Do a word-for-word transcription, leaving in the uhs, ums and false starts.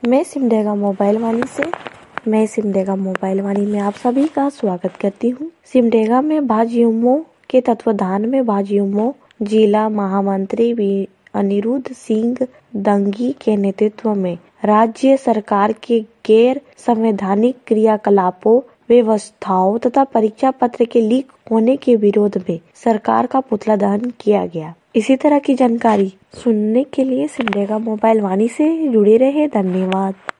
मैं सिमडेगा मोबाइल वाणी से मैं सिमडेगा मोबाइल वाणी में आप सभी का स्वागत करती हूँ। सिमडेगा में भाजयुमो के तत्वाधान में भाजयुमो जिला महामंत्री भी अनिरुद्ध सिंह दंगी के नेतृत्व में राज्य सरकार के गैर संवैधानिक क्रियाकलापों, व्यवस्थाओं तथा परीक्षा पत्र के लीक होने के विरोध में सरकार का पुतला दहन किया गया। इसी तरह की जानकारी सुनने के लिए सिमडेगा मोबाइल वाणी से जुड़े रहे। धन्यवाद।